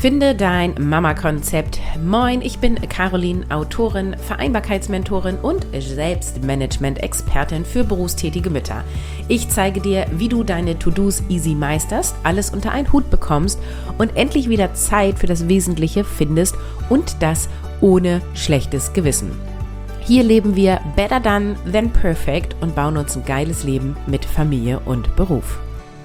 Finde dein Mama-Konzept. Moin, ich bin Caroline, Autorin, Vereinbarkeitsmentorin und Selbstmanagement-Expertin für berufstätige Mütter. Ich zeige dir, wie du deine To-Dos easy meisterst, alles unter einen Hut bekommst und endlich wieder Zeit für das Wesentliche findest und das ohne schlechtes Gewissen. Hier leben wir better done than perfect und bauen uns ein geiles Leben mit Familie und Beruf.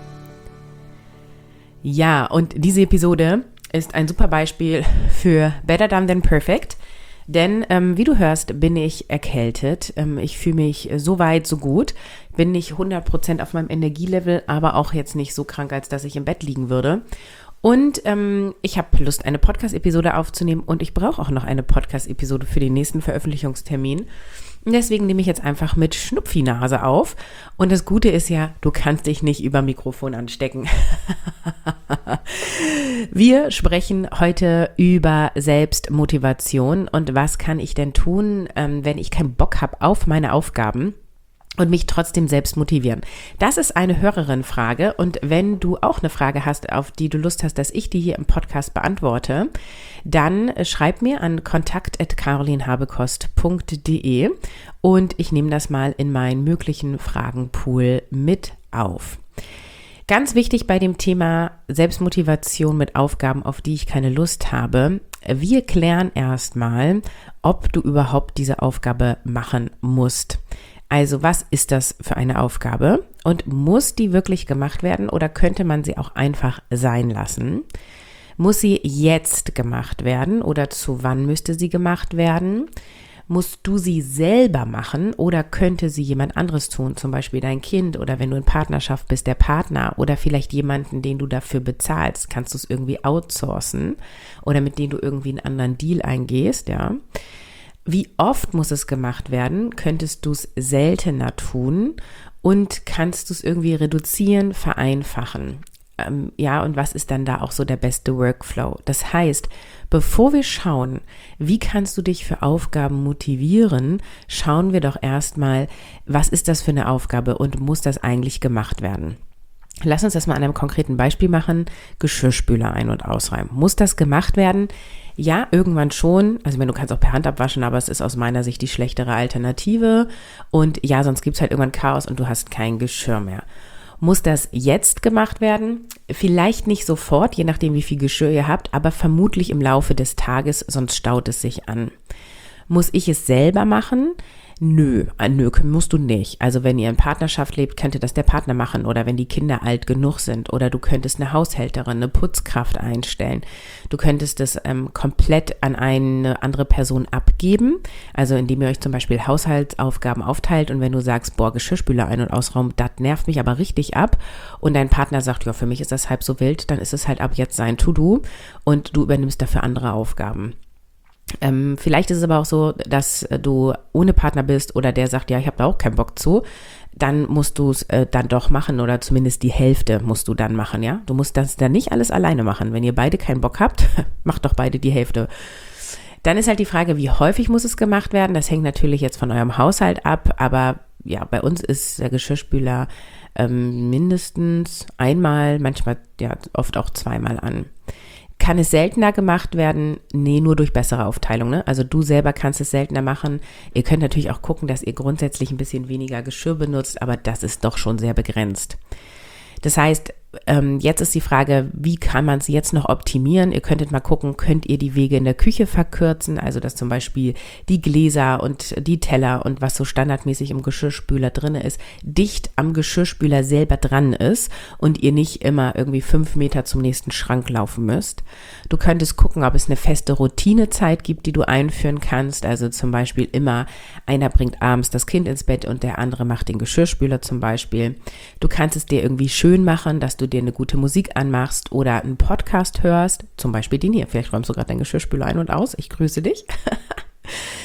Ja, und diese Episode ist ein super Beispiel für better done than perfect, denn wie du hörst, bin ich erkältet. Ich fühle mich so weit, so gut, bin nicht 100% auf meinem Energielevel, aber auch jetzt nicht so krank, als dass ich im Bett liegen würde. Und ich habe Lust, eine Podcast-Episode aufzunehmen und ich brauche auch noch eine Podcast-Episode für den nächsten Veröffentlichungstermin. Und deswegen nehme ich jetzt einfach mit Schnupfinase auf. Und das Gute ist ja, du kannst dich nicht über Mikrofon anstecken. Wir sprechen heute über Selbstmotivation und was kann ich denn tun, wenn ich keinen Bock habe auf meine Aufgaben und mich trotzdem selbst motivieren. Das ist eine Hörerin-Frage und wenn du auch eine Frage hast, auf die du Lust hast, dass ich die hier im Podcast beantworte, dann schreib mir an kontakt@carolinhabekost.de und ich nehme das mal in meinen möglichen Fragenpool mit auf. Ganz wichtig bei dem Thema Selbstmotivation mit Aufgaben, auf die ich keine Lust habe. Wir klären erstmal, ob du überhaupt diese Aufgabe machen musst. Also was ist das für eine Aufgabe und muss die wirklich gemacht werden oder könnte man sie auch einfach sein lassen? Muss sie jetzt gemacht werden oder zu wann müsste sie gemacht werden? Musst du sie selber machen oder könnte sie jemand anderes tun, zum Beispiel dein Kind oder wenn du in Partnerschaft bist, der Partner oder vielleicht jemanden, den du dafür bezahlst, kannst du es irgendwie outsourcen oder mit dem du irgendwie einen anderen Deal eingehst, ja. Wie oft muss es gemacht werden? Könntest du es seltener tun und kannst du es irgendwie reduzieren, vereinfachen? Ja, und was ist dann da auch so der beste Workflow? Das heißt, bevor wir schauen, wie kannst du dich für Aufgaben motivieren, schauen wir doch erstmal, was ist das für eine Aufgabe und muss das eigentlich gemacht werden? Lass uns das mal an einem konkreten Beispiel machen. Geschirrspüler ein- und ausräumen. Muss das gemacht werden? Ja, irgendwann schon. Also ich meine, du kannst auch per Hand abwaschen, aber es ist aus meiner Sicht die schlechtere Alternative. Und ja, sonst gibt es halt irgendwann Chaos und du hast kein Geschirr mehr. Muss das jetzt gemacht werden? Vielleicht nicht sofort, je nachdem wie viel Geschirr ihr habt, aber vermutlich im Laufe des Tages, sonst staut es sich an. Muss ich es selber machen? Nö, musst du nicht. Also wenn ihr in Partnerschaft lebt, könnte das der Partner machen oder wenn die Kinder alt genug sind oder du könntest eine Haushälterin, eine Putzkraft einstellen. Du könntest es komplett an eine andere Person abgeben, also indem ihr euch zum Beispiel Haushaltsaufgaben aufteilt und wenn du sagst, boah, Geschirrspüler ein- und ausräumen, das nervt mich aber richtig ab und dein Partner sagt, ja, für mich ist das halb so wild, dann ist es halt ab jetzt sein To-Do und du übernimmst dafür andere Aufgaben. Vielleicht ist es aber auch so, dass du ohne Partner bist oder der sagt, ja, ich habe da auch keinen Bock zu, dann musst du es dann doch machen oder zumindest die Hälfte musst du dann machen, ja. Du musst das dann nicht alles alleine machen. Wenn ihr beide keinen Bock habt, macht doch beide die Hälfte. Dann ist halt die Frage, wie häufig muss es gemacht werden? Das hängt natürlich jetzt von eurem Haushalt ab, aber ja, bei uns ist der Geschirrspüler mindestens einmal, manchmal ja oft auch zweimal an. Kann es seltener gemacht werden? Nee, nur durch bessere Aufteilung, ne? Also du selber kannst es seltener machen. Ihr könnt natürlich auch gucken, dass ihr grundsätzlich ein bisschen weniger Geschirr benutzt, aber das ist doch schon sehr begrenzt. Das heißt, jetzt ist die Frage, wie kann man es jetzt noch optimieren? Ihr könntet mal gucken, könnt ihr die Wege in der Küche verkürzen? Also, dass zum Beispiel die Gläser und die Teller und was so standardmäßig im Geschirrspüler drin ist, dicht am Geschirrspüler selber dran ist und ihr nicht immer irgendwie 5 Meter zum nächsten Schrank laufen müsst. Du könntest gucken, ob es eine feste Routinezeit gibt, die du einführen kannst. Also zum Beispiel immer, einer bringt abends das Kind ins Bett und der andere macht den Geschirrspüler zum Beispiel. Du kannst es dir irgendwie schön machen, dass du dir eine gute Musik anmachst oder einen Podcast hörst, zum Beispiel den hier. Vielleicht räumst du gerade dein Geschirrspüler ein und aus. Ich grüße dich.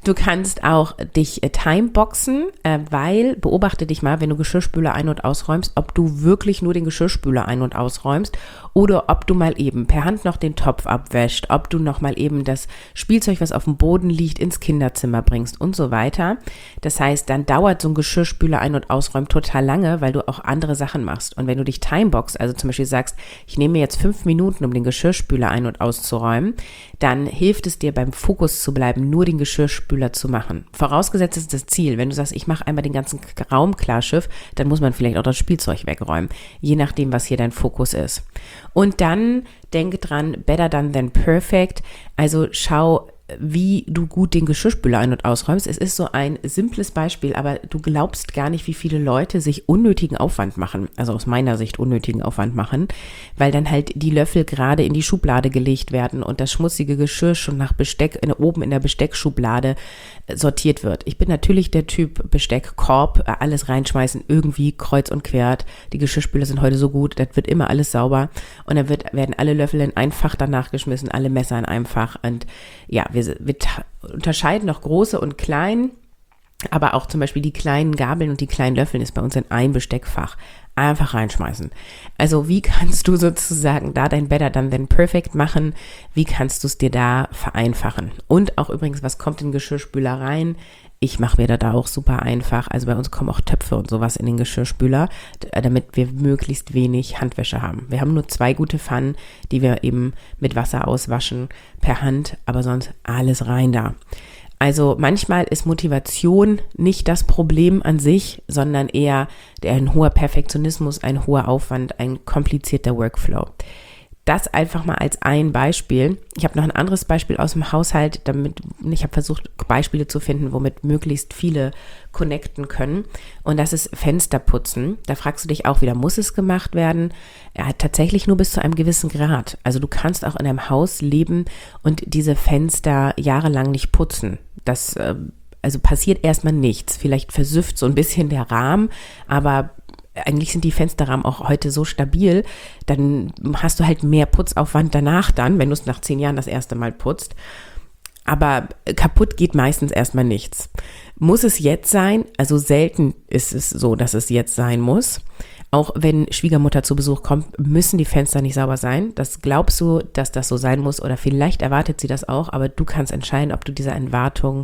Du kannst auch dich timeboxen, weil, beobachte dich mal, wenn du Geschirrspüler ein- und ausräumst, ob du wirklich nur den Geschirrspüler ein- und ausräumst oder ob du mal eben per Hand noch den Topf abwäscht, ob du noch mal eben das Spielzeug, was auf dem Boden liegt, ins Kinderzimmer bringst und so weiter. Das heißt, dann dauert so ein Geschirrspüler ein- und ausräumen total lange, weil du auch andere Sachen machst. Und wenn du dich timeboxst, also zum Beispiel sagst, ich nehme mir jetzt 5 Minuten, um den Geschirrspüler ein- und auszuräumen, dann hilft es dir beim Fokus zu bleiben, nur den Geschirrspüler zu machen. Vorausgesetzt ist das Ziel. Wenn du sagst, ich mache einmal den ganzen Raum klar, Schiff, dann muss man vielleicht auch das Spielzeug wegräumen, je nachdem, was hier dein Fokus ist. Und dann denke dran, better done than perfect. Also schau, wie du gut den Geschirrspüler ein- und ausräumst. Es ist so ein simples Beispiel, aber du glaubst gar nicht, wie viele Leute sich unnötigen Aufwand machen, also aus meiner Sicht unnötigen Aufwand machen, weil dann halt die Löffel gerade in die Schublade gelegt werden und das schmutzige Geschirr schon nach Besteck oben in der Besteckschublade sortiert wird. Ich bin natürlich der Typ Besteckkorb, alles reinschmeißen, irgendwie kreuz und quer. Die Geschirrspüler sind heute so gut, das wird immer alles sauber und dann werden alle Löffel in ein Fach danach geschmissen, alle Messer in einem Fach und ja, wir unterscheiden noch große und klein, aber auch zum Beispiel die kleinen Gabeln und die kleinen Löffeln ist bei uns in ein Besteckfach. Einfach reinschmeißen. Also wie kannst du sozusagen da dein Better Done Than Perfect machen? Wie kannst du es dir da vereinfachen? Und auch übrigens, was kommt in den Geschirrspüler rein? Ich mache mir da auch super einfach. Also bei uns kommen auch Töpfe und sowas in den Geschirrspüler, damit wir möglichst wenig Handwäsche haben. Wir haben nur 2 gute Pfannen, die wir eben mit Wasser auswaschen per Hand, aber sonst alles rein da. Also manchmal ist Motivation nicht das Problem an sich, sondern eher ein hoher Perfektionismus, ein hoher Aufwand, ein komplizierter Workflow. Das einfach mal als ein Beispiel. Ich habe noch ein anderes Beispiel aus dem Haushalt, ich habe versucht, Beispiele zu finden, womit möglichst viele connecten können. Und das ist Fensterputzen. Da fragst du dich auch wieder, muss es gemacht werden? Tatsächlich nur bis zu einem gewissen Grad. Also du kannst auch in einem Haus leben und diese Fenster jahrelang nicht putzen. Das also passiert erstmal nichts. Vielleicht versüfft so ein bisschen der Rahmen, aber eigentlich sind die Fensterrahmen auch heute so stabil, dann hast du halt mehr Putzaufwand danach dann, wenn du es nach 10 Jahren das erste Mal putzt. Aber kaputt geht meistens erstmal nichts. Muss es jetzt sein? Also selten ist es so, dass es jetzt sein muss. Auch wenn Schwiegermutter zu Besuch kommt, müssen die Fenster nicht sauber sein. Das glaubst du, dass das so sein muss oder vielleicht erwartet sie das auch, aber du kannst entscheiden, ob du diese Erwartung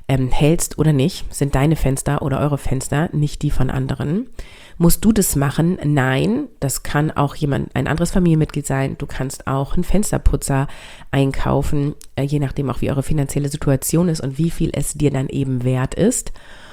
hältst oder nicht. Sind deine Fenster oder eure Fenster, nicht die von anderen. Musst du das machen? Nein, das kann auch ein anderes Familienmitglied sein. Du kannst auch einen Fensterputzer einkaufen, je nachdem auch wie eure finanzielle Situation ist und wie viel es dir dann eben wert ist.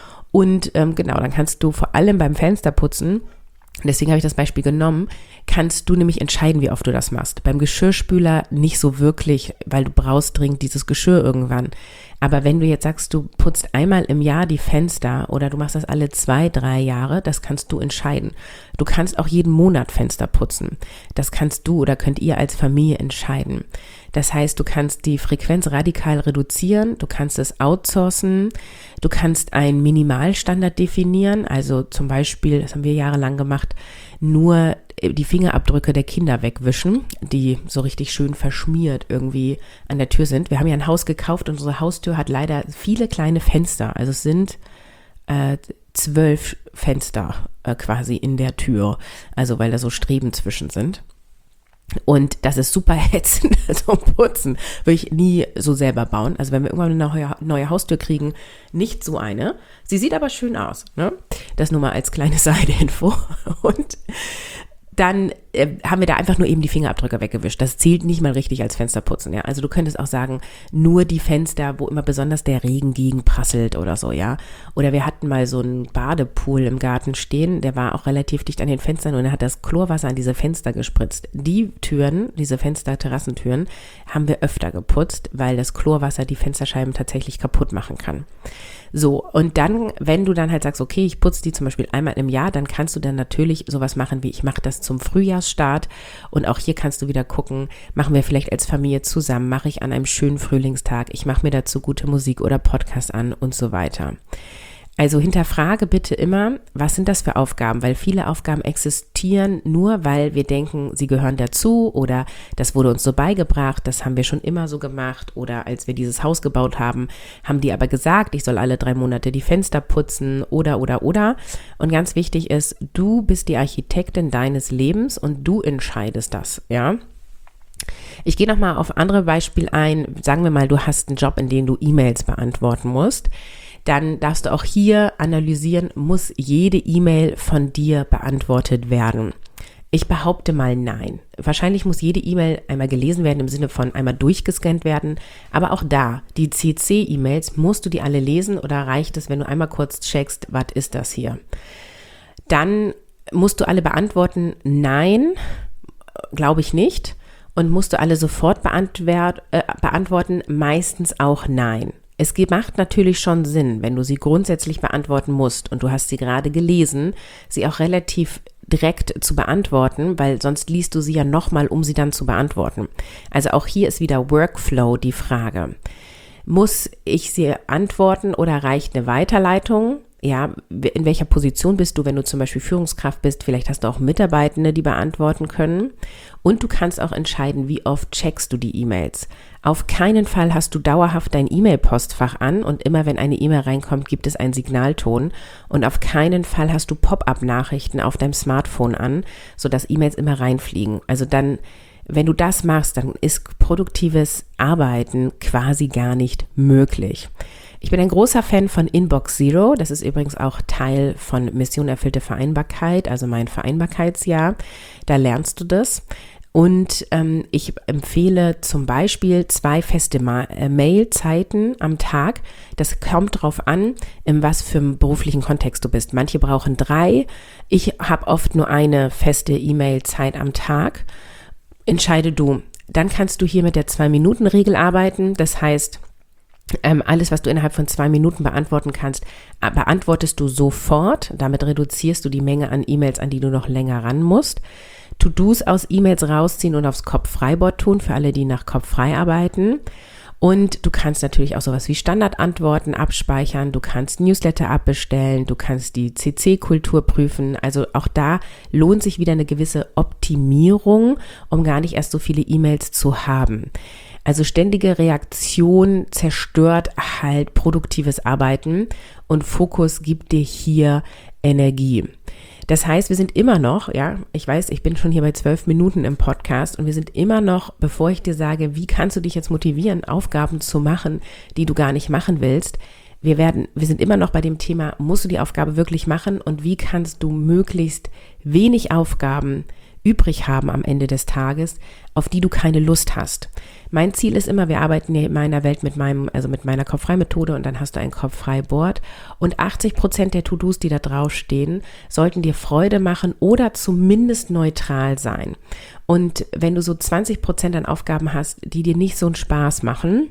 Und genau, dann kannst du vor allem beim Fensterputzen, deswegen habe ich das Beispiel genommen, kannst du nämlich entscheiden, wie oft du das machst. Beim Geschirrspüler nicht so wirklich, weil du brauchst dringend dieses Geschirr irgendwann. Aber wenn du jetzt sagst, du putzt einmal im Jahr die Fenster oder du machst das alle 2, 3 Jahre, das kannst du entscheiden. Du kannst auch jeden Monat Fenster putzen. Das kannst du oder könnt ihr als Familie entscheiden. Das heißt, du kannst die Frequenz radikal reduzieren, du kannst es outsourcen, du kannst einen Minimalstandard definieren, also zum Beispiel, das haben wir jahrelang gemacht, nur die Fingerabdrücke der Kinder wegwischen, die so richtig schön verschmiert irgendwie an der Tür sind. Wir haben ja ein Haus gekauft und unsere Haustür hat leider viele kleine Fenster, also es sind 12 Fenster quasi in der Tür, also weil da so Streben zwischen sind. Und das ist super ätzend, so putzen. Würde ich nie so selber bauen. Also wenn wir irgendwann eine neue Haustür kriegen, nicht so eine. Sie sieht aber schön aus, ne? Das nur mal als kleine Seite-Info. Und dann haben wir da einfach nur eben die Fingerabdrücke weggewischt. Das zählt nicht mal richtig als Fensterputzen, ja. Also du könntest auch sagen, nur die Fenster, wo immer besonders der Regen gegenprasselt oder so, ja. Oder wir hatten mal so einen Badepool im Garten stehen, der war auch relativ dicht an den Fenstern und er hat das Chlorwasser an diese Fenster gespritzt. Die Türen, diese Fenster-Terrassentüren, haben wir öfter geputzt, weil das Chlorwasser die Fensterscheiben tatsächlich kaputt machen kann. So, und dann, wenn du dann halt sagst, okay, ich putze die zum Beispiel einmal im Jahr, dann kannst du dann natürlich sowas machen, wie ich mache das zum Frühjahrsstart und auch hier kannst du wieder gucken, machen wir vielleicht als Familie zusammen, mache ich an einem schönen Frühlingstag, ich mache mir dazu gute Musik oder Podcast an und so weiter. Also hinterfrage bitte immer, was sind das für Aufgaben, weil viele Aufgaben existieren nur, weil wir denken, sie gehören dazu oder das wurde uns so beigebracht, das haben wir schon immer so gemacht oder als wir dieses Haus gebaut haben, haben die aber gesagt, ich soll alle 3 Monate die Fenster putzen oder. Und ganz wichtig ist, du bist die Architektin deines Lebens und du entscheidest das, ja. Ich gehe nochmal auf andere Beispiele ein. Sagen wir mal, du hast einen Job, in dem du E-Mails beantworten musst. Dann darfst du auch hier analysieren, muss jede E-Mail von dir beantwortet werden? Ich behaupte mal nein. Wahrscheinlich muss jede E-Mail einmal gelesen werden, im Sinne von einmal durchgescannt werden. Aber auch da, die CC-E-Mails, musst du die alle lesen oder reicht es, wenn du einmal kurz checkst, was ist das hier? Dann musst du alle beantworten, nein, glaube ich nicht. Und musst du alle sofort beantworten, meistens auch nein. Es macht natürlich schon Sinn, wenn du sie grundsätzlich beantworten musst und du hast sie gerade gelesen, sie auch relativ direkt zu beantworten, weil sonst liest du sie ja nochmal, um sie dann zu beantworten. Also auch hier ist wieder Workflow die Frage. Muss ich sie antworten oder reicht eine Weiterleitung? Ja, in welcher Position bist du, wenn du zum Beispiel Führungskraft bist? Vielleicht hast du auch Mitarbeitende, die beantworten können. Und du kannst auch entscheiden, wie oft checkst du die E-Mails. Auf keinen Fall hast du dauerhaft dein E-Mail-Postfach an und immer wenn eine E-Mail reinkommt, gibt es einen Signalton. Und auf keinen Fall hast du Pop-up-Nachrichten auf deinem Smartphone an, sodass E-Mails immer reinfliegen. Also dann, wenn du das machst, dann ist produktives Arbeiten quasi gar nicht möglich. Ich bin ein großer Fan von Inbox Zero. Das ist übrigens auch Teil von Mission Erfüllte Vereinbarkeit, also mein Vereinbarkeitsjahr. Da lernst du das. Und ich empfehle zum Beispiel 2 feste Mailzeiten am Tag. Das kommt drauf an, in was für einem beruflichen Kontext du bist. Manche brauchen 3. Ich habe oft nur eine feste E-Mail-Zeit am Tag. Entscheide du. Dann kannst du hier mit der 2-Minuten-Regel arbeiten. Das heißt, alles, was du innerhalb von 2 Minuten beantworten kannst, beantwortest du sofort. Damit reduzierst du die Menge an E-Mails, an die du noch länger ran musst. To-Dos aus E-Mails rausziehen und aufs Kopf-Frei-Board tun, für alle, die nach Kopf-Frei arbeiten. Und du kannst natürlich auch sowas wie Standardantworten abspeichern, du kannst Newsletter abbestellen, du kannst die CC-Kultur prüfen. Also auch da lohnt sich wieder eine gewisse Optimierung, um gar nicht erst so viele E-Mails zu haben. Also ständige Reaktion zerstört halt produktives Arbeiten und Fokus gibt dir hier Energie. Das heißt, wir sind immer noch, ja, ich weiß, ich bin schon hier bei 12 Minuten im Podcast und wir sind immer noch, bevor ich dir sage, wie kannst du dich jetzt motivieren, Aufgaben zu machen, die du gar nicht machen willst. Wir sind immer noch bei dem Thema, musst du die Aufgabe wirklich machen und wie kannst du möglichst wenig Aufgaben übrig haben am Ende des Tages, auf die du keine Lust hast. Mein Ziel ist immer, wir arbeiten in meiner Welt mit meiner Kopf-Frei-Methode und dann hast du ein Kopf-Frei-Board und 80% der To-Dos, die da draufstehen, sollten dir Freude machen oder zumindest neutral sein. Und wenn du so 20% an Aufgaben hast, die dir nicht so einen Spaß machen,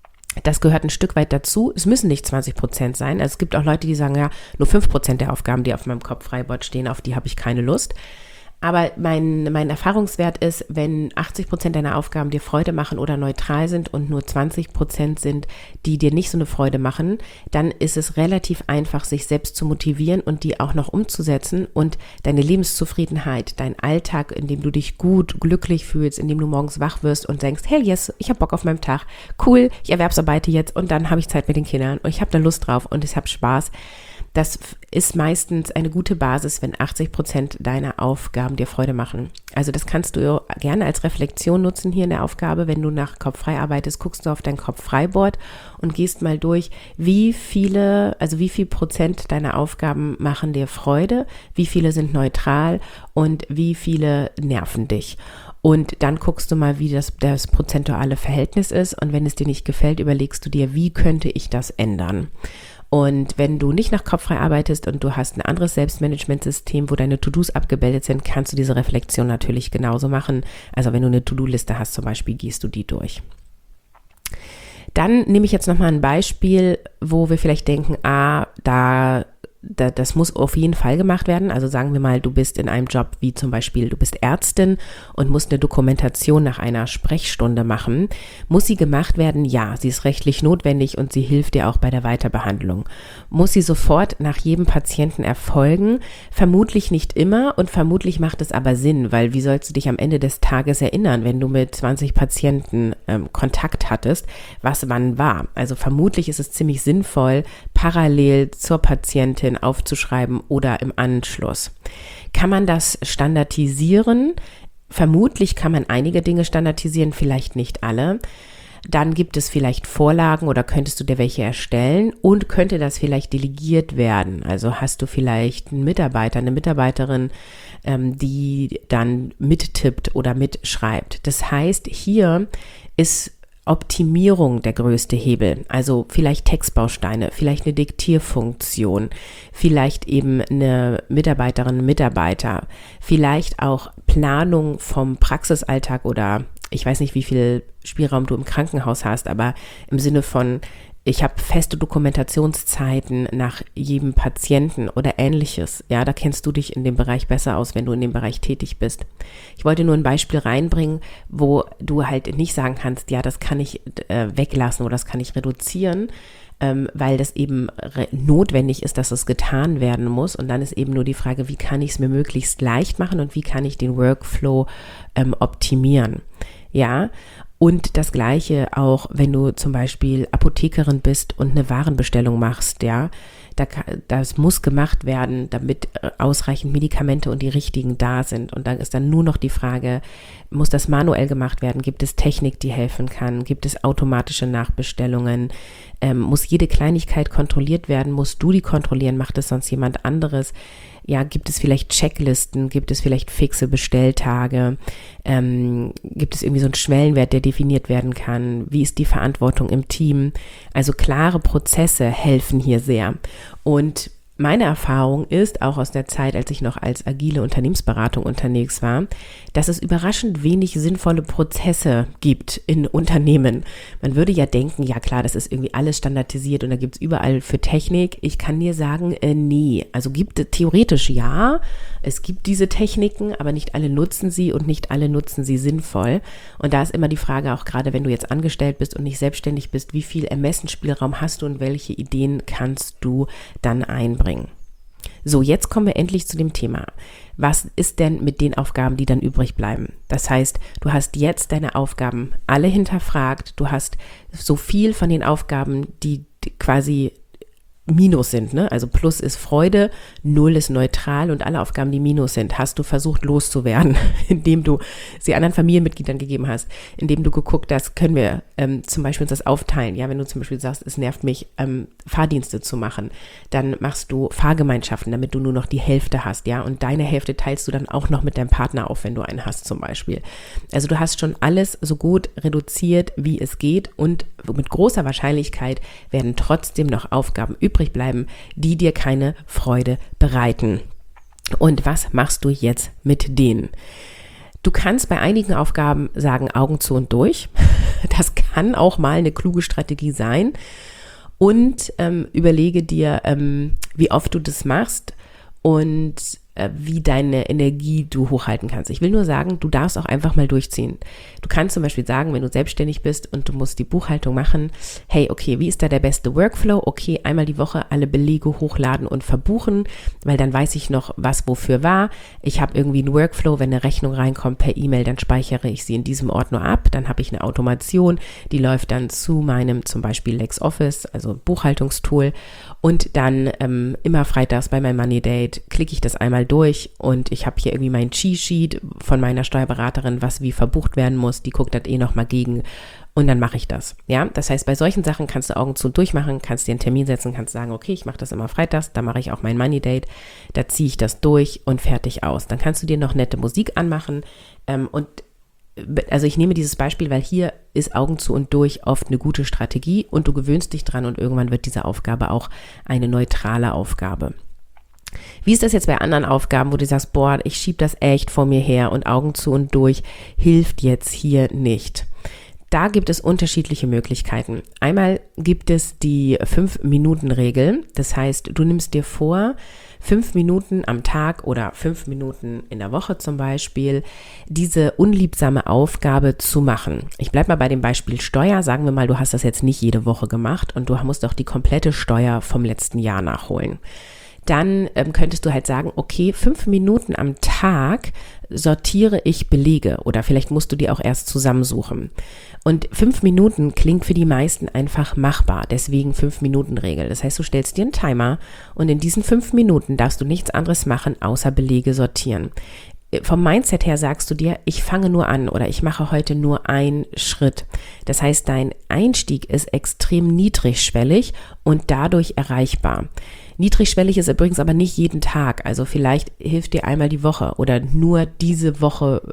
das gehört ein Stück weit dazu. Es müssen nicht 20% sein. Also es gibt auch Leute, die sagen, ja, nur 5% der Aufgaben, die auf meinem Kopf-Frei-Board stehen, auf die habe ich keine Lust. Aber mein Erfahrungswert ist, wenn 80% deiner Aufgaben dir Freude machen oder neutral sind und nur 20% sind, die dir nicht so eine Freude machen, dann ist es relativ einfach, sich selbst zu motivieren und die auch noch umzusetzen und deine Lebenszufriedenheit, dein Alltag, in dem du dich gut, glücklich fühlst, in dem du morgens wach wirst und denkst, hey, yes, ich habe Bock auf meinen Tag, cool, ich erwerbsarbeite jetzt und dann habe ich Zeit mit den Kindern und ich habe da Lust drauf und ich habe Spaß. Das ist meistens eine gute Basis, wenn 80% deiner Aufgaben dir Freude machen. Also das kannst du gerne als Reflexion nutzen hier in der Aufgabe. Wenn du nach Kopf-Frei arbeitest, guckst du auf dein Kopf-Frei-Board und gehst mal durch, wie viel Prozent deiner Aufgaben machen dir Freude, wie viele sind neutral und wie viele nerven dich. Und dann guckst du mal, wie das prozentuale Verhältnis ist und wenn es dir nicht gefällt, überlegst du dir, wie könnte ich das ändern? Und wenn du nicht nach Kopf-Frei arbeitest und du hast ein anderes Selbstmanagementsystem, wo deine To-Dos abgebildet sind, kannst du diese Reflexion natürlich genauso machen. Also wenn du eine To-Do-Liste hast zum Beispiel, gehst du die durch. Dann nehme ich jetzt nochmal ein Beispiel, wo wir vielleicht denken, da das muss auf jeden Fall gemacht werden. Also sagen wir mal, du bist in einem Job wie zum Beispiel, du bist Ärztin und musst eine Dokumentation nach einer Sprechstunde machen. Muss sie gemacht werden? Ja, sie ist rechtlich notwendig und sie hilft dir auch bei der Weiterbehandlung. Muss sie sofort nach jedem Patienten erfolgen? Vermutlich nicht immer und vermutlich macht es aber Sinn, weil wie sollst du dich am Ende des Tages erinnern, wenn du mit 20 Patienten Kontakt hattest, was wann war? Also vermutlich ist es ziemlich sinnvoll, parallel zur Patientin aufzuschreiben oder im Anschluss. Kann man das standardisieren? Vermutlich kann man einige Dinge standardisieren, vielleicht nicht alle. Dann gibt es vielleicht Vorlagen oder könntest du dir welche erstellen und könnte das vielleicht delegiert werden? Also hast du vielleicht einen Mitarbeiter, eine Mitarbeiterin, die dann mittippt oder mitschreibt. Das heißt, hier ist Optimierung der größte Hebel, also vielleicht Textbausteine, vielleicht eine Diktierfunktion, vielleicht eben eine Mitarbeiterin, Mitarbeiter, vielleicht auch Planung vom Praxisalltag oder ich weiß nicht, wie viel Spielraum du im Krankenhaus hast, aber im Sinne von, ich habe feste Dokumentationszeiten nach jedem Patienten oder ähnliches. Ja, da kennst du dich in dem Bereich besser aus, wenn du in dem Bereich tätig bist. Ich wollte nur ein Beispiel reinbringen, wo du halt nicht sagen kannst, ja, das kann ich weglassen oder das kann ich reduzieren, weil das eben notwendig ist, dass es getan werden muss. Und dann ist eben nur die Frage, wie kann ich es mir möglichst leicht machen und wie kann ich den Workflow optimieren. Ja, und das Gleiche auch, wenn du zum Beispiel Apothekerin bist und eine Warenbestellung machst, ja, das muss gemacht werden, damit ausreichend Medikamente und die richtigen da sind. Und dann ist dann nur noch die Frage, muss das manuell gemacht werden? Gibt es Technik, die helfen kann? Gibt es automatische Nachbestellungen? Muss jede Kleinigkeit kontrolliert werden? Musst du die kontrollieren? Macht es sonst jemand anderes? Ja, gibt es vielleicht Checklisten? Gibt es vielleicht fixe Bestelltage? Gibt es irgendwie so einen Schwellenwert, der definiert werden kann? Wie ist die Verantwortung im Team? Also klare Prozesse helfen hier sehr. Und meine Erfahrung ist, auch aus der Zeit, als ich noch als agile Unternehmensberatung unterwegs war, dass es überraschend wenig sinnvolle Prozesse gibt in Unternehmen. Man würde ja denken, ja klar, das ist irgendwie alles standardisiert und da gibt es überall für Technik. Ich kann dir sagen, nee. Also gibt es theoretisch ja, es gibt diese Techniken, aber nicht alle nutzen sie und nicht alle nutzen sie sinnvoll. Und da ist immer die Frage, auch gerade wenn du jetzt angestellt bist und nicht selbstständig bist, wie viel Ermessensspielraum hast du und welche Ideen kannst du dann einbringen? So, jetzt kommen wir endlich zu dem Thema. Was ist denn mit den Aufgaben, die dann übrig bleiben? Das heißt, du hast jetzt deine Aufgaben alle hinterfragt. Du hast so viel von den Aufgaben, die quasi Minus sind, ne? Also Plus ist Freude, Null ist neutral und alle Aufgaben, die Minus sind, hast du versucht loszuwerden, indem du sie anderen Familienmitgliedern gegeben hast, indem du geguckt hast, können wir zum Beispiel uns das aufteilen, ja, wenn du zum Beispiel sagst, es nervt mich, Fahrdienste zu machen, dann machst du Fahrgemeinschaften, damit du nur noch die Hälfte hast, ja, und deine Hälfte teilst du dann auch noch mit deinem Partner auf, wenn du einen hast zum Beispiel. Also du hast schon alles so gut reduziert, wie es geht und mit großer Wahrscheinlichkeit werden trotzdem noch Aufgaben übrig bleiben, die dir keine Freude bereiten. Und was machst du jetzt mit denen? Du kannst bei einigen Aufgaben sagen, Augen zu und durch. Das kann auch mal eine kluge Strategie sein. Und überlege dir, wie oft du das machst und wie deine Energie du hochhalten kannst. Ich will nur sagen, du darfst auch einfach mal durchziehen. Du kannst zum Beispiel sagen, wenn du selbstständig bist und du musst die Buchhaltung machen, hey, okay, wie ist da der beste Workflow? Okay, einmal die Woche alle Belege hochladen und verbuchen, weil dann weiß ich noch, was wofür war. Ich habe irgendwie einen Workflow, wenn eine Rechnung reinkommt per E-Mail, dann speichere ich sie in diesem Ordner ab. Dann habe ich eine Automation, die läuft dann zu meinem zum Beispiel LexOffice, also Buchhaltungstool. Und dann immer freitags bei meinem Money Date klicke ich das einmal durch und ich habe hier irgendwie mein Cheat-Sheet von meiner Steuerberaterin, was wie verbucht werden muss, die guckt das nochmal gegen und dann mache ich das. Ja, das heißt, bei solchen Sachen kannst du Augen zu und durch machen, kannst dir einen Termin setzen, kannst sagen, okay, ich mache das immer freitags, da mache ich auch mein Money Date, da ziehe ich das durch und fertig aus. Dann kannst du dir noch nette Musik anmachen und also ich nehme dieses Beispiel, weil hier ist Augen zu und durch oft eine gute Strategie und du gewöhnst dich dran und irgendwann wird diese Aufgabe auch eine neutrale Aufgabe. Wie ist das jetzt bei anderen Aufgaben, wo du sagst, boah, ich schiebe das echt vor mir her und Augen zu und durch hilft jetzt hier nicht? Da gibt es unterschiedliche Möglichkeiten. Einmal gibt es die 5-Minuten-Regel. Das heißt, du nimmst dir vor, 5 Minuten am Tag oder 5 Minuten in der Woche zum Beispiel, diese unliebsame Aufgabe zu machen. Ich bleibe mal bei dem Beispiel Steuer. Sagen wir mal, du hast das jetzt nicht jede Woche gemacht und du musst auch die komplette Steuer vom letzten Jahr nachholen. Dann könntest du halt sagen, okay, 5 Minuten am Tag sortiere ich Belege oder vielleicht musst du die auch erst zusammensuchen. Und 5 Minuten klingt für die meisten einfach machbar, deswegen 5-Minuten-Regel. Das heißt, du stellst dir einen Timer und in diesen 5 Minuten darfst du nichts anderes machen, außer Belege sortieren. Vom Mindset her sagst du dir, ich fange nur an oder ich mache heute nur einen Schritt. Das heißt, dein Einstieg ist extrem niedrigschwellig und dadurch erreichbar. Niedrigschwellig ist übrigens aber nicht jeden Tag. Also vielleicht hilft dir einmal die Woche oder nur diese Woche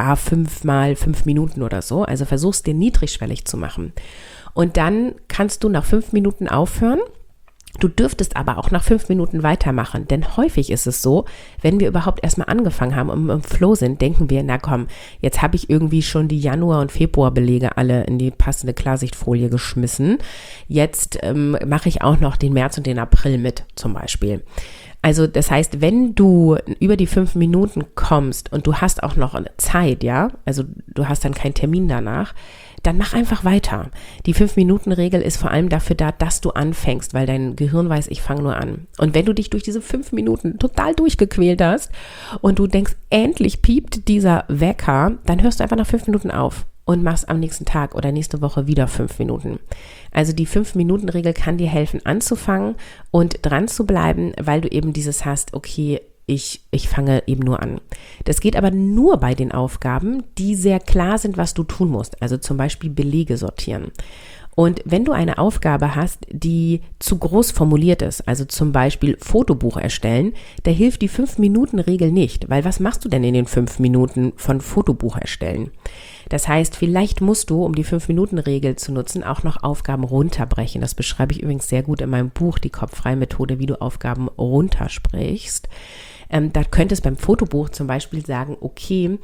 5 mal 5 Minuten oder so. Also versuch's dir niedrigschwellig zu machen. Und dann kannst du nach 5 Minuten aufhören. Du dürftest aber auch nach 5 Minuten weitermachen, denn häufig ist es so, wenn wir überhaupt erstmal angefangen haben und im Flow sind, denken wir, na komm, jetzt habe ich irgendwie schon die Januar- und Februarbelege alle in die passende Klarsichtfolie geschmissen. Jetzt mache ich auch noch den März und den April mit zum Beispiel. Also das heißt, wenn du über die 5 Minuten kommst und du hast auch noch eine Zeit, ja, also du hast dann keinen Termin danach, dann mach einfach weiter. Die 5-Minuten-Regel ist vor allem dafür da, dass du anfängst, weil dein Gehirn weiß, ich fange nur an. Und wenn du dich durch diese 5 Minuten total durchgequält hast und du denkst, endlich piept dieser Wecker, dann hörst du einfach nach 5 Minuten auf und machst am nächsten Tag oder nächste Woche wieder 5 Minuten. Also die 5-Minuten-Regel kann dir helfen, anzufangen und dran zu bleiben, weil du eben dieses hast, okay, ich fange eben nur an. Das geht aber nur bei den Aufgaben, die sehr klar sind, was du tun musst. Also zum Beispiel Belege sortieren. Und wenn du eine Aufgabe hast, die zu groß formuliert ist, also zum Beispiel Fotobuch erstellen, da hilft die 5-Minuten-Regel nicht, weil was machst du denn in den 5 Minuten von Fotobuch erstellen? Das heißt, vielleicht musst du, um die 5-Minuten-Regel zu nutzen, auch noch Aufgaben runterbrechen. Das beschreibe ich übrigens sehr gut in meinem Buch, die Kopffrei-Methode, wie du Aufgaben runtersprichst. Da könntest beim Fotobuch zum Beispiel sagen, okay,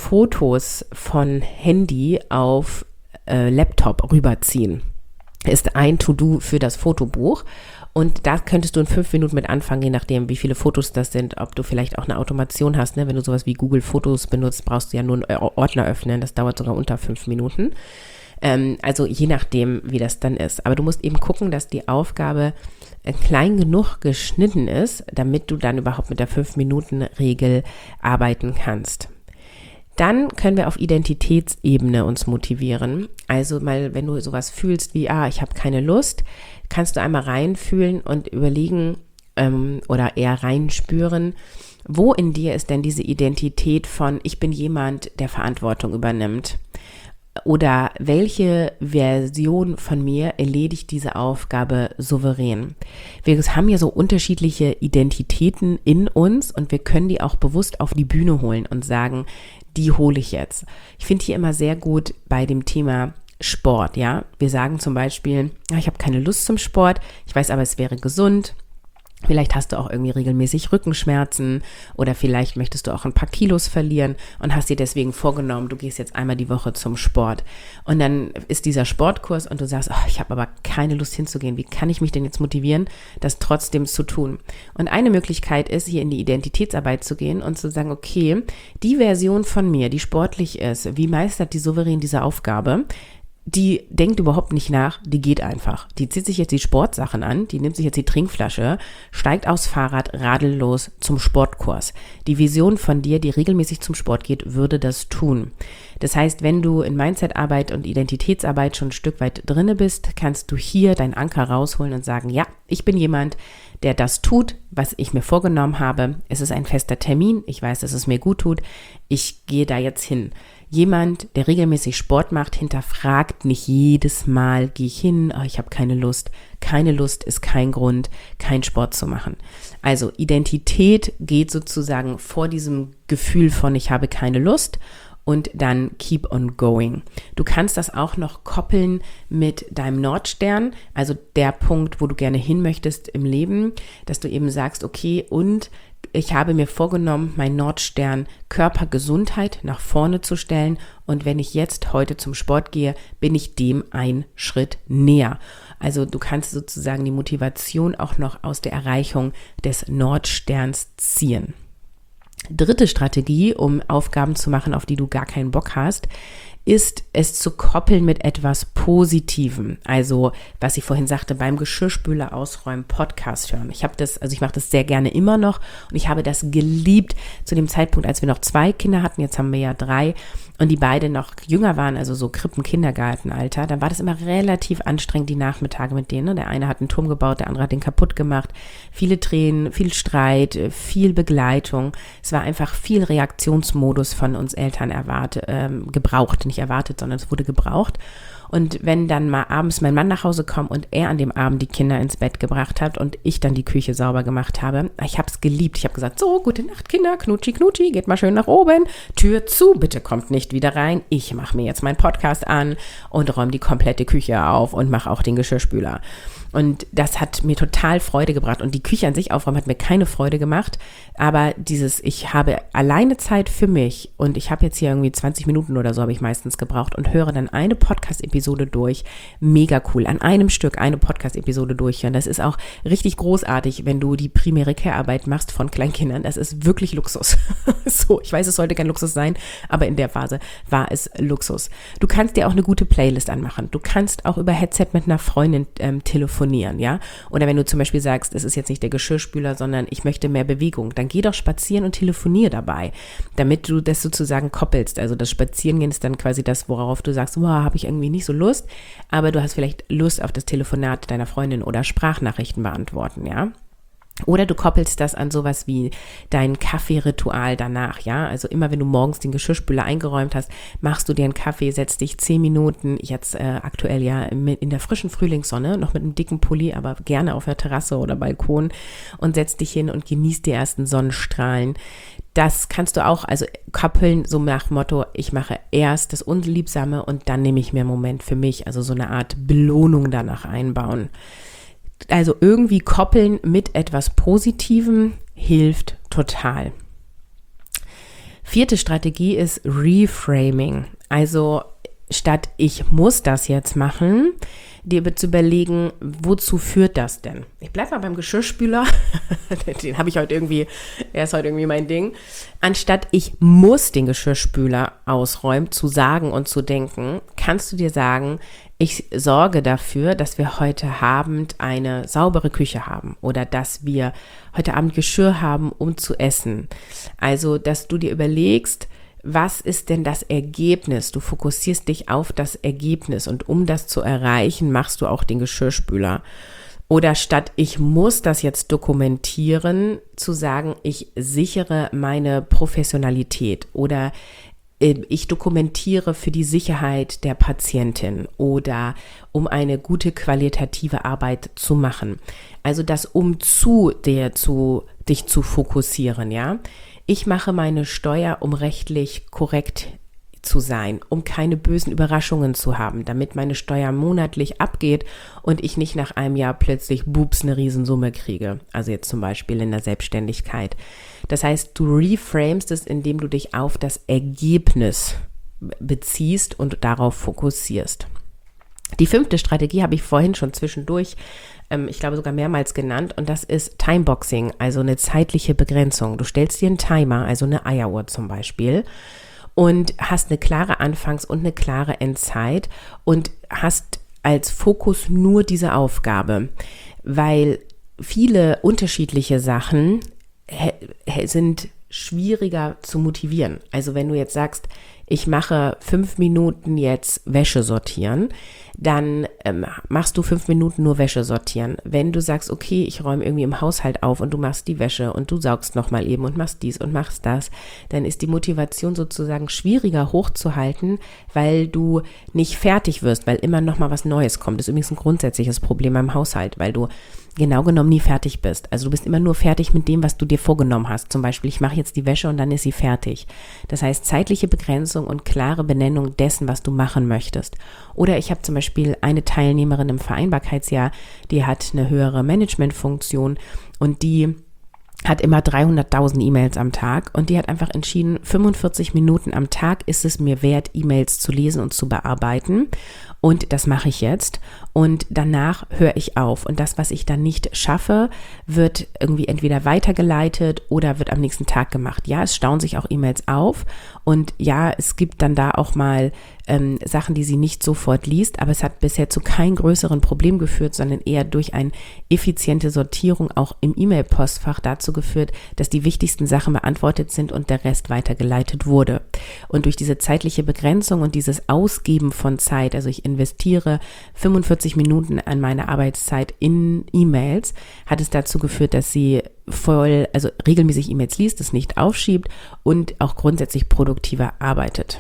Fotos von Handy auf Laptop rüberziehen ist ein To-Do für das Fotobuch. Und da könntest du in 5 Minuten mit anfangen, je nachdem, wie viele Fotos das sind, ob du vielleicht auch eine Automation hast. Ne? Wenn du sowas wie Google Fotos benutzt, brauchst du ja nur einen Ordner öffnen. Das dauert sogar unter 5 Minuten. Also je nachdem, wie das dann ist. Aber du musst eben gucken, dass die Aufgabe klein genug geschnitten ist, damit du dann überhaupt mit der 5-Minuten-Regel arbeiten kannst. Dann können wir auf Identitätsebene uns motivieren. Also mal, wenn du sowas fühlst wie, ich habe keine Lust, kannst du einmal reinfühlen und überlegen oder eher reinspüren, wo in dir ist denn diese Identität von, ich bin jemand, der Verantwortung übernimmt. Oder welche Version von mir erledigt diese Aufgabe souverän? Wir haben ja so unterschiedliche Identitäten in uns und wir können die auch bewusst auf die Bühne holen und sagen, die hole ich jetzt. Ich finde hier immer sehr gut bei dem Thema Sport, ja. Wir sagen zum Beispiel, ich habe keine Lust zum Sport, ich weiß aber, es wäre gesund. Vielleicht hast du auch irgendwie regelmäßig Rückenschmerzen oder vielleicht möchtest du auch ein paar Kilos verlieren und hast dir deswegen vorgenommen, du gehst jetzt einmal die Woche zum Sport. Und dann ist dieser Sportkurs und du sagst, ich habe aber keine Lust hinzugehen. Wie kann ich mich denn jetzt motivieren, das trotzdem zu tun? Und eine Möglichkeit ist, hier in die Identitätsarbeit zu gehen und zu sagen, okay, die Version von mir, die sportlich ist, wie meistert die souverän diese Aufgabe? Die denkt überhaupt nicht nach, die geht einfach. Die zieht sich jetzt die Sportsachen an, die nimmt sich jetzt die Trinkflasche, steigt aufs Fahrrad, radellos zum Sportkurs. Die Vision von dir, die regelmäßig zum Sport geht, würde das tun. Das heißt, wenn du in Mindsetarbeit und Identitätsarbeit schon ein Stück weit drinne bist, kannst du hier deinen Anker rausholen und sagen, ja, ich bin jemand, der das tut, was ich mir vorgenommen habe. Es ist ein fester Termin, ich weiß, dass es mir gut tut, ich gehe da jetzt hin. Jemand, der regelmäßig Sport macht, hinterfragt nicht jedes Mal, gehe ich hin, ich habe keine Lust. Keine Lust ist kein Grund, keinen Sport zu machen. Also Identität geht sozusagen vor diesem Gefühl von ich habe keine Lust und dann keep on going. Du kannst das auch noch koppeln mit deinem Nordstern, also der Punkt, wo du gerne hin möchtest im Leben, dass du eben sagst, okay, und ich habe mir vorgenommen, mein Nordstern Körpergesundheit nach vorne zu stellen. Und wenn ich jetzt heute zum Sport gehe, bin ich dem einen Schritt näher. Also du kannst sozusagen die Motivation auch noch aus der Erreichung des Nordsterns ziehen. Dritte Strategie, um Aufgaben zu machen, auf die du gar keinen Bock hast, ist es zu koppeln mit etwas Positivem. Also, was ich vorhin sagte, beim Geschirrspüler ausräumen, Podcast hören. Ich mache das sehr gerne immer noch und ich habe das geliebt zu dem Zeitpunkt, als wir noch 2 Kinder hatten, jetzt haben wir ja 3 und die beide noch jünger waren, also so Krippen-Kindergartenalter, dann war das immer relativ anstrengend, die Nachmittage mit denen. Der eine hat einen Turm gebaut, der andere hat den kaputt gemacht. Viele Tränen, viel Streit, viel Begleitung. Es war einfach viel Reaktionsmodus von uns Eltern gebraucht, nicht erwartet, sondern es wurde gebraucht. Und wenn dann mal abends mein Mann nach Hause kam und er an dem Abend die Kinder ins Bett gebracht hat und ich dann die Küche sauber gemacht habe, ich habe es geliebt. Ich habe gesagt, so, gute Nacht, Kinder, knutschi, knutschi, geht mal schön nach oben, Tür zu, bitte kommt nicht wieder rein. Ich mache mir jetzt meinen Podcast an und räume die komplette Küche auf und mache auch den Geschirrspüler. Und das hat mir total Freude gebracht. Und die Küche an sich aufräumen hat mir keine Freude gemacht. Aber ich habe alleine Zeit für mich und ich habe jetzt hier irgendwie 20 Minuten oder so habe ich meistens gebraucht und höre dann eine Podcast-Episode durch. Mega cool. An einem Stück eine Podcast-Episode durchhören. Das ist auch richtig großartig, wenn du die primäre Care-Arbeit machst von Kleinkindern. Das ist wirklich Luxus. So, ich weiß, es sollte kein Luxus sein, aber in der Phase war es Luxus. Du kannst dir auch eine gute Playlist anmachen. Du kannst auch über Headset mit einer Freundin telefonieren, ja? Oder wenn du zum Beispiel sagst, es ist jetzt nicht der Geschirrspüler, sondern ich möchte mehr Bewegung, dann geh doch spazieren und telefonier dabei, damit du das sozusagen koppeln. Also das Spazierengehen ist dann quasi das, worauf du sagst, habe ich irgendwie nicht so Lust, aber du hast vielleicht Lust auf das Telefonat deiner Freundin oder Sprachnachrichten beantworten, ja? Oder du koppelst das an sowas wie dein Kaffeeritual danach, ja, also immer wenn du morgens den Geschirrspüler eingeräumt hast, machst du dir einen Kaffee, setzt dich 10 Minuten, jetzt aktuell ja in der frischen Frühlingssonne, noch mit einem dicken Pulli, aber gerne auf der Terrasse oder Balkon und setzt dich hin und genießt die ersten Sonnenstrahlen. Das kannst du auch also koppeln, so nach Motto, ich mache erst das Unliebsame und dann nehme ich mir einen Moment für mich, also so eine Art Belohnung danach einbauen. Also irgendwie koppeln mit etwas Positivem hilft total. 4. Strategie ist Reframing. Also statt ich muss das jetzt machen, dir zu überlegen, wozu führt das denn? Ich bleibe mal beim Geschirrspüler, den habe ich heute irgendwie, er ist heute irgendwie mein Ding. Anstatt ich muss den Geschirrspüler ausräumen, zu sagen und zu denken, kannst du dir sagen, ich sorge dafür, dass wir heute Abend eine saubere Küche haben oder dass wir heute Abend Geschirr haben, um zu essen. Also, dass du dir überlegst, was ist denn das Ergebnis? Du fokussierst dich auf das Ergebnis und um das zu erreichen, machst du auch den Geschirrspüler. Oder statt ich muss das jetzt dokumentieren, zu sagen, ich sichere meine Professionalität oder ich dokumentiere für die Sicherheit der Patientin oder um eine gute qualitative Arbeit zu machen. Also das dich zu fokussieren, ja. Ich mache meine Steuer, um rechtlich korrekt zu sein, um keine bösen Überraschungen zu haben, damit meine Steuer monatlich abgeht und ich nicht nach einem Jahr plötzlich eine Riesensumme kriege. Also jetzt zum Beispiel in der Selbstständigkeit. Das heißt, du reframest es, indem du dich auf das Ergebnis beziehst und darauf fokussierst. Die 5. Strategie habe ich vorhin schon zwischendurch, ich glaube sogar mehrmals genannt, und das ist Timeboxing, also eine zeitliche Begrenzung. Du stellst dir einen Timer, also eine Eieruhr zum Beispiel, und hast eine klare Anfangs- und eine klare Endzeit und hast als Fokus nur diese Aufgabe, weil viele unterschiedliche Sachen sind schwieriger zu motivieren. Also wenn du jetzt sagst, ich mache 5 Minuten jetzt Wäsche sortieren, dann machst du 5 Minuten nur Wäsche sortieren. Wenn du sagst, okay, ich räume irgendwie im Haushalt auf und du machst die Wäsche und du saugst nochmal eben und machst dies und machst das, dann ist die Motivation sozusagen schwieriger hochzuhalten, weil du nicht fertig wirst, weil immer nochmal was Neues kommt. Das ist übrigens ein grundsätzliches Problem beim Haushalt, weil du genau genommen nie fertig bist. Also du bist immer nur fertig mit dem, was du dir vorgenommen hast. Zum Beispiel, ich mache jetzt die Wäsche und dann ist sie fertig. Das heißt, zeitliche Begrenzung und klare Benennung dessen, was du machen möchtest. Oder ich habe zum Beispiel eine Teilnehmerin im Vereinbarkeitsjahr, die hat eine höhere Managementfunktion und die hat immer 300.000 E-Mails am Tag und die hat einfach entschieden, 45 Minuten am Tag ist es mir wert, E-Mails zu lesen und zu bearbeiten. Und das mache ich jetzt und danach höre ich auf. Und das, was ich dann nicht schaffe, wird irgendwie entweder weitergeleitet oder wird am nächsten Tag gemacht. Ja, es stauen sich auch E-Mails auf und ja, es gibt dann da auch mal Sachen, die sie nicht sofort liest, aber es hat bisher zu keinem größeren Problem geführt, sondern eher durch eine effiziente Sortierung auch im E-Mail-Postfach dazu geführt, dass die wichtigsten Sachen beantwortet sind und der Rest weitergeleitet wurde. Und durch diese zeitliche Begrenzung und dieses Ausgeben von Zeit, also ich investiere 45 Minuten an meine Arbeitszeit in E-Mails, hat es dazu geführt, dass sie also regelmäßig E-Mails liest, es nicht aufschiebt und auch grundsätzlich produktiver arbeitet.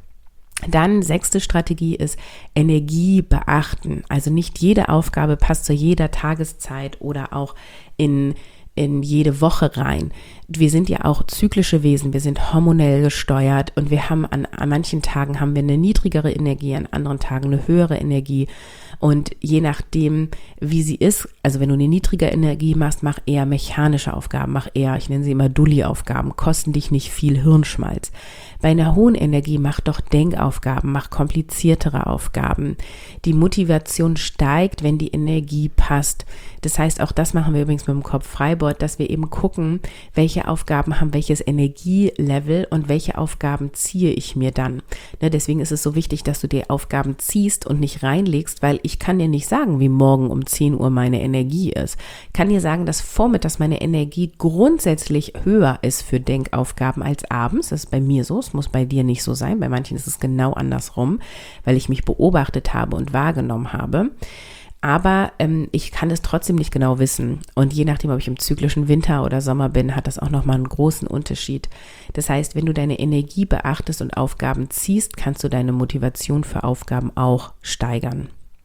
Dann 6. Strategie ist Energie beachten. Also nicht jede Aufgabe passt zu jeder Tageszeit oder auch in jede Woche rein. Wir sind ja auch zyklische Wesen, wir sind hormonell gesteuert und wir haben an manchen Tagen haben wir eine niedrigere Energie, an anderen Tagen eine höhere Energie. Und je nachdem, wie sie ist, also wenn du eine niedrige Energie machst, mach eher mechanische Aufgaben, mach eher, ich nenne sie immer Dulli-Aufgaben, kosten dich nicht viel Hirnschmalz. Bei einer hohen Energie mach doch Denkaufgaben, mach kompliziertere Aufgaben. Die Motivation steigt, wenn die Energie passt. Das heißt, auch das machen wir übrigens mit dem Kopf-Freiboard, dass wir eben gucken, welche Aufgaben haben welches Energielevel und welche Aufgaben ziehe ich mir dann. Deswegen ist es so wichtig, dass du die Aufgaben ziehst und nicht reinlegst, weil ich kann dir nicht sagen, wie morgen um 10 Uhr meine Energie ist. Ich kann dir sagen, dass vormittags meine Energie grundsätzlich höher ist für Denkaufgaben als abends. Das ist bei mir so, es muss bei dir nicht so sein. Bei manchen ist es genau andersrum, weil ich mich beobachtet habe und wahrgenommen habe. Aber ich kann es trotzdem nicht genau wissen. Und je nachdem, ob ich im zyklischen Winter oder Sommer bin, hat das auch nochmal einen großen Unterschied. Das heißt, wenn du deine Energie beachtest und Aufgaben ziehst, kannst du deine Motivation für Aufgaben auch steigern.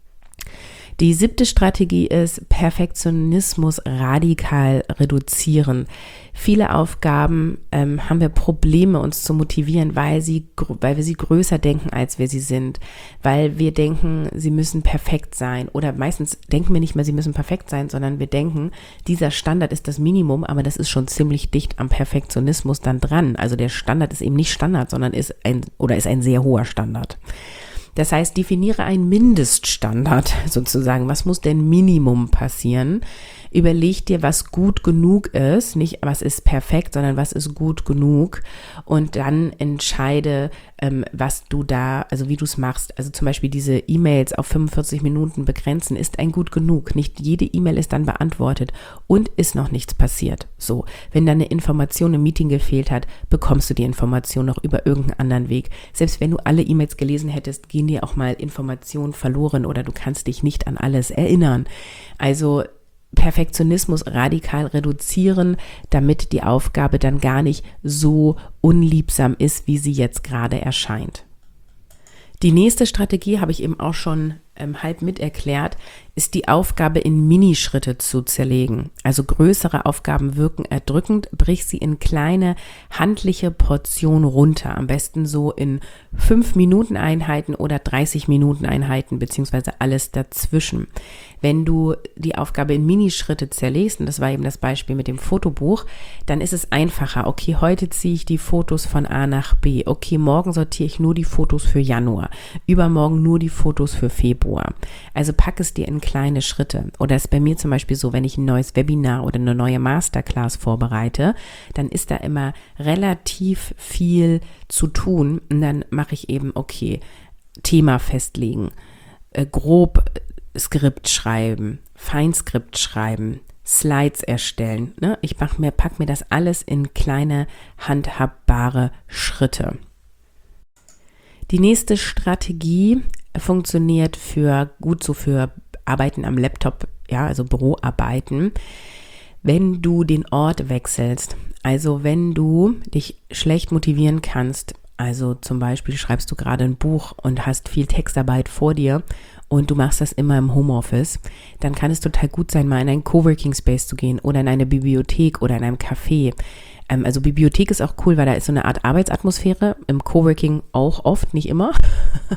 Die 7. Strategie ist Perfektionismus radikal reduzieren. Viele Aufgaben haben wir Probleme, uns zu motivieren, weil wir sie größer denken, als wir sie sind. Weil wir denken, sie müssen perfekt sein. Oder meistens denken wir nicht mehr, sie müssen perfekt sein, sondern wir denken, dieser Standard ist das Minimum, aber das ist schon ziemlich dicht am Perfektionismus dann dran. Also der Standard ist eben nicht Standard, sondern ist ein sehr hoher Standard. Das heißt, definiere einen Mindeststandard sozusagen. Was muss denn Minimum passieren? Überleg dir, was gut genug ist. Nicht, was ist perfekt, sondern was ist gut genug. Und dann entscheide, was du also wie du es machst. Also zum Beispiel diese E-Mails auf 45 Minuten begrenzen, ist ein gut genug. Nicht jede E-Mail ist dann beantwortet und ist noch nichts passiert. So, wenn dann eine Information im Meeting gefehlt hat, bekommst du die Information noch über irgendeinen anderen Weg. Selbst wenn du alle E-Mails gelesen hättest, gehen dir auch mal Informationen verloren oder du kannst dich nicht an alles erinnern. Also Perfektionismus radikal reduzieren, damit die Aufgabe dann gar nicht so unliebsam ist, wie sie jetzt gerade erscheint. Die nächste Strategie habe ich eben auch schon halb mit erklärt, ist die Aufgabe in Minischritte zu zerlegen. Also größere Aufgaben wirken erdrückend, brich sie in kleine handliche Portionen runter. Am besten so in 5-Minuten-Einheiten oder 30-Minuten-Einheiten beziehungsweise alles dazwischen. Wenn du die Aufgabe in Minischritte zerlegst, und das war eben das Beispiel mit dem Fotobuch, dann ist es einfacher. Okay, heute ziehe ich die Fotos von A nach B. Okay, morgen sortiere ich nur die Fotos für Januar. Übermorgen nur die Fotos für Februar. Also pack es dir in kleine Schritte. Oder ist bei mir zum Beispiel so, wenn ich ein neues Webinar oder eine neue Masterclass vorbereite, dann ist da immer relativ viel zu tun. Und dann mache ich eben, okay, Thema festlegen, grob Skript schreiben, Feinskript schreiben, Slides erstellen. Ne? Ich pack mir das alles in kleine, handhabbare Schritte. Die nächste Strategie funktioniert für Arbeiten am Laptop, ja, also Büroarbeiten, wenn du den Ort wechselst. Also wenn du dich schlecht motivieren kannst, also zum Beispiel schreibst du gerade ein Buch und hast viel Textarbeit vor dir und du machst das immer im Homeoffice, dann kann es total gut sein, mal in einen Coworking Space zu gehen oder in eine Bibliothek oder in einem Café. Also Bibliothek ist auch cool, weil da ist so eine Art Arbeitsatmosphäre, im Coworking auch oft, nicht immer.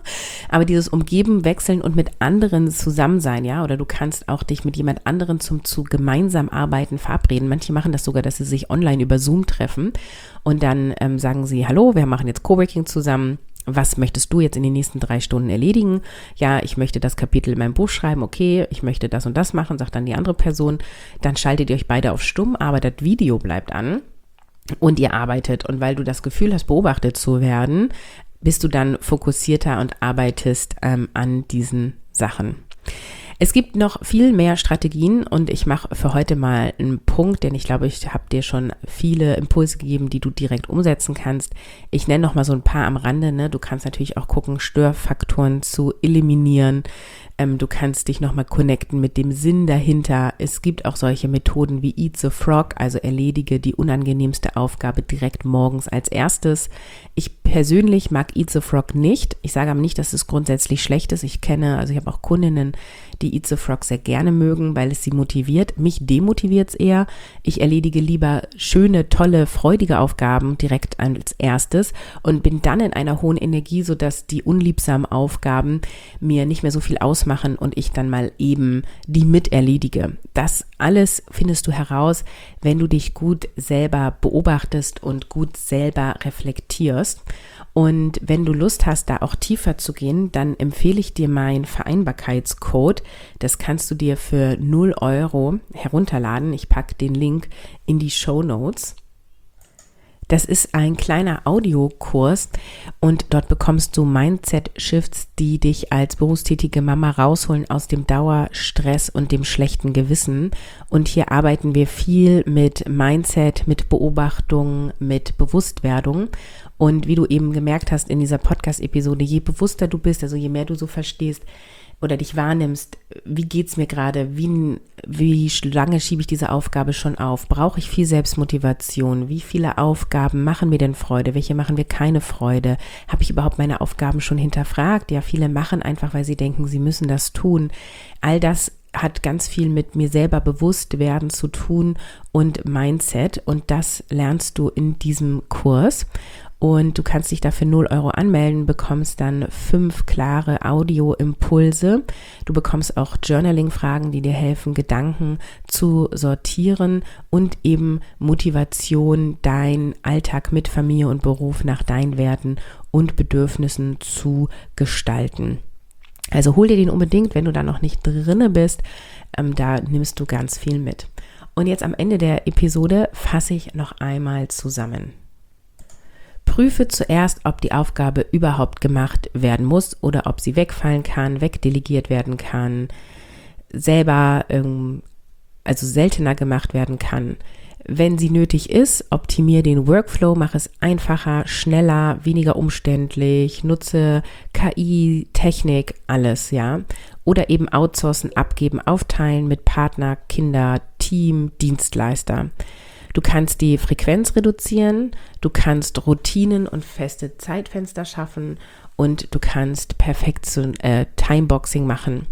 Aber dieses Umgeben, Wechseln und mit anderen zusammen sein, ja, oder du kannst auch dich mit jemand anderen zu gemeinsam arbeiten verabreden. Manche machen das sogar, dass sie sich online über Zoom treffen und dann sagen sie, hallo, wir machen jetzt Coworking zusammen. Was möchtest du jetzt in den nächsten 3 Stunden erledigen? Ja, ich möchte das Kapitel in meinem Buch schreiben, okay, ich möchte das und das machen, sagt dann die andere Person. Dann schaltet ihr euch beide auf stumm, aber das Video bleibt an und ihr arbeitet. Und weil du das Gefühl hast, beobachtet zu werden, bist du dann fokussierter und arbeitest an diesen Sachen. Es gibt noch viel mehr Strategien und ich mache für heute mal einen Punkt, denn ich glaube, ich habe dir schon viele Impulse gegeben, die du direkt umsetzen kannst. Ich nenne noch mal so ein paar am Rande, ne? Du kannst natürlich auch gucken, Störfaktoren zu eliminieren. Du kannst dich noch mal connecten mit dem Sinn dahinter. Es gibt auch solche Methoden wie Eat the Frog, also erledige die unangenehmste Aufgabe direkt morgens als erstes. Ich persönlich mag Eat the Frog nicht. Ich sage aber nicht, dass es grundsätzlich schlecht ist. Ich habe auch Kundinnen, die Eat the Frog sehr gerne mögen, weil es sie motiviert. Mich demotiviert es eher. Ich erledige lieber schöne, tolle, freudige Aufgaben direkt als erstes und bin dann in einer hohen Energie, sodass die unliebsamen Aufgaben mir nicht mehr so viel ausmachen und ich dann mal eben die miterledige. Das alles findest du heraus, wenn du dich gut selber beobachtest und gut selber reflektierst. Und wenn du Lust hast, da auch tiefer zu gehen, dann empfehle ich dir meinen Vereinbarkeitscode. Das kannst du dir für 0 € herunterladen. Ich packe den Link in die Shownotes. Das ist ein kleiner Audiokurs und dort bekommst du Mindset-Shifts, die dich als berufstätige Mama rausholen aus dem Dauerstress und dem schlechten Gewissen. Und hier arbeiten wir viel mit Mindset, mit Beobachtung, mit Bewusstwerdung. Und wie du eben gemerkt hast in dieser Podcast-Episode, je bewusster du bist, also je mehr du so verstehst oder dich wahrnimmst, wie geht's mir gerade, wie lange schiebe ich diese Aufgabe schon auf, brauche ich viel Selbstmotivation, wie viele Aufgaben machen mir denn Freude, welche machen mir keine Freude, habe ich überhaupt meine Aufgaben schon hinterfragt? Ja, viele machen einfach, weil sie denken, sie müssen das tun. All das hat ganz viel mit mir selber bewusst werden zu tun und Mindset und das lernst du in diesem Kurs. Und du kannst dich dafür 0 € anmelden, bekommst dann 5 klare Audio-Impulse. Du bekommst auch Journaling-Fragen, die dir helfen, Gedanken zu sortieren und eben Motivation, deinen Alltag mit Familie und Beruf nach deinen Werten und Bedürfnissen zu gestalten. Also hol dir den unbedingt, wenn du da noch nicht drinne bist, da nimmst du ganz viel mit. Und jetzt am Ende der Episode fasse ich noch einmal zusammen. Prüfe zuerst, ob die Aufgabe überhaupt gemacht werden muss oder ob sie wegfallen kann, wegdelegiert werden kann, selber, also seltener gemacht werden kann. Wenn sie nötig ist, optimiere den Workflow, mach es einfacher, schneller, weniger umständlich, nutze KI, Technik, alles, ja. Oder eben outsourcen, abgeben, aufteilen mit Partner, Kinder, Team, Dienstleister. Du kannst die Frequenz reduzieren, du kannst Routinen und feste Zeitfenster schaffen und du kannst perfekt Timeboxing machen.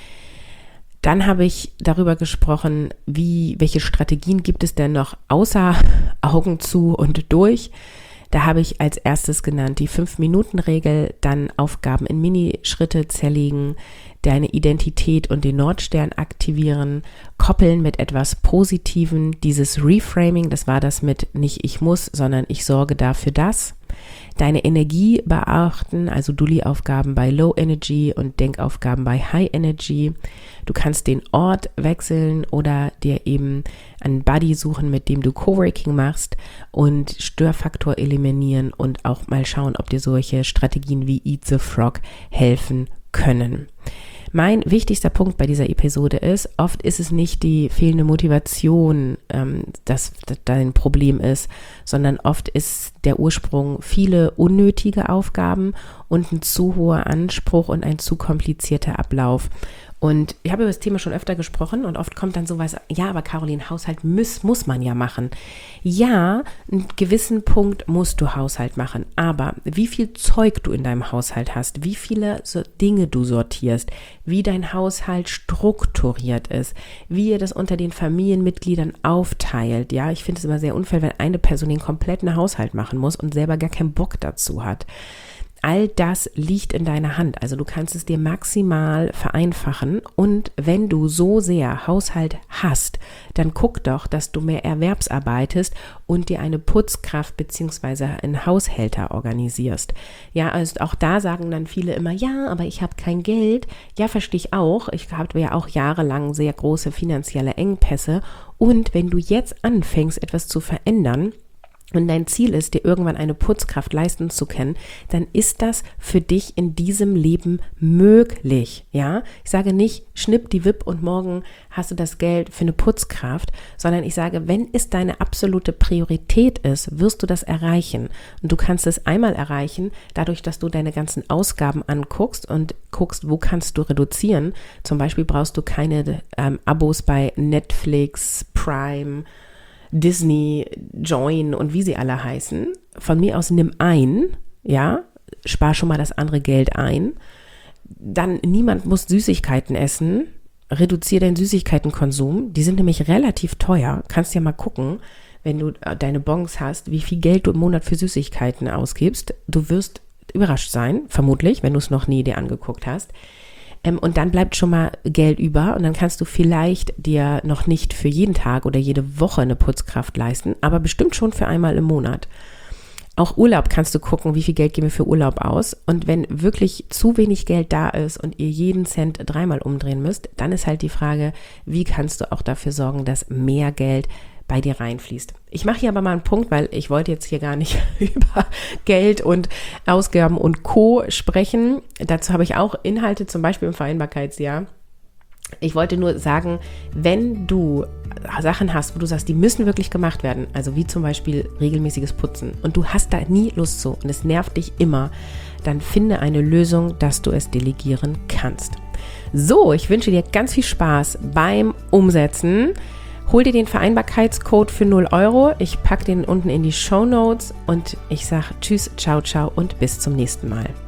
Dann habe ich darüber gesprochen, welche Strategien gibt es denn noch außer Augen zu und durch. Da habe ich als erstes genannt die 5-Minuten-Regel, dann Aufgaben in Minischritte zerlegen, deine Identität und den Nordstern aktivieren, koppeln mit etwas Positivem, dieses Reframing, das war das mit nicht ich muss, sondern ich sorge dafür das. Deine Energie beachten, also Dulli-Aufgaben bei Low Energy und Denkaufgaben bei High Energy. Du kannst den Ort wechseln oder dir eben einen Buddy suchen, mit dem du Coworking machst und Störfaktor eliminieren und auch mal schauen, ob dir solche Strategien wie Eat the Frog helfen können. Mein wichtigster Punkt bei dieser Episode ist, oft ist es nicht die fehlende Motivation, das dein Problem ist, sondern oft ist der Ursprung viele unnötige Aufgaben und ein zu hoher Anspruch und ein zu komplizierter Ablauf. Und ich habe über das Thema schon öfter gesprochen und oft kommt dann sowas, ja, aber Caroline, Haushalt muss man ja machen. Ja, einen gewissen Punkt musst du Haushalt machen, aber wie viel Zeug du in deinem Haushalt hast, wie viele Dinge du sortierst, wie dein Haushalt strukturiert ist, wie ihr das unter den Familienmitgliedern aufteilt. Ja, ich finde es immer sehr unfair, wenn eine Person den kompletten Haushalt machen muss und selber gar keinen Bock dazu hat. all das liegt in deiner Hand. Also du kannst es dir maximal vereinfachen und wenn du so sehr Haushalt hast, dann guck doch, dass du mehr erwerbsarbeitest und dir eine Putzkraft bzw. einen Haushälter organisierst. Ja, also auch da sagen dann viele immer, ja, aber ich habe kein Geld. Ja, verstehe ich auch. Ich habe ja auch jahrelang sehr große finanzielle Engpässe und wenn du jetzt anfängst, etwas zu verändern, und dein Ziel ist, dir irgendwann eine Putzkraft leisten zu können, dann ist das für dich in diesem Leben möglich, ja? Ich sage nicht, schnipp die Wipp und morgen hast du das Geld für eine Putzkraft, sondern ich sage, wenn es deine absolute Priorität ist, wirst du das erreichen. Und du kannst es einmal erreichen, dadurch, dass du deine ganzen Ausgaben anguckst und guckst, wo kannst du reduzieren. Zum Beispiel brauchst du keine Abos bei Netflix, Prime, Disney, Join und wie sie alle heißen. Von mir aus nimm ein, ja, spar schon mal das andere Geld ein. Dann niemand muss Süßigkeiten essen. Reduziere deinen Süßigkeitenkonsum. Die sind nämlich relativ teuer. Kannst ja mal gucken, wenn du deine Bons hast, wie viel Geld du im Monat für Süßigkeiten ausgibst. Du wirst überrascht sein, vermutlich, wenn du es noch nie dir angeguckt hast. Und dann bleibt schon mal Geld über und dann kannst du vielleicht dir noch nicht für jeden Tag oder jede Woche eine Putzkraft leisten, aber bestimmt schon für einmal im Monat. Auch Urlaub kannst du gucken, wie viel Geld geben wir für Urlaub aus. Und wenn wirklich zu wenig Geld da ist und ihr jeden Cent dreimal umdrehen müsst, dann ist halt die Frage, wie kannst du auch dafür sorgen, dass mehr Geld bei dir reinfließt. Ich mache hier aber mal einen Punkt, weil ich wollte jetzt hier gar nicht über Geld und Ausgaben und Co. sprechen. Dazu habe ich auch Inhalte, zum Beispiel im Vereinbarkeitsjahr. Ich wollte nur sagen, wenn du Sachen hast, wo du sagst, die müssen wirklich gemacht werden, also wie zum Beispiel regelmäßiges Putzen und du hast da nie Lust zu und es nervt dich immer, dann finde eine Lösung, dass du es delegieren kannst. So, ich wünsche dir ganz viel Spaß beim Umsetzen. Hol dir den Vereinbarkeitscode für 0 €. Ich packe den unten in die Shownotes und ich sage tschüss, ciao, ciao und bis zum nächsten Mal.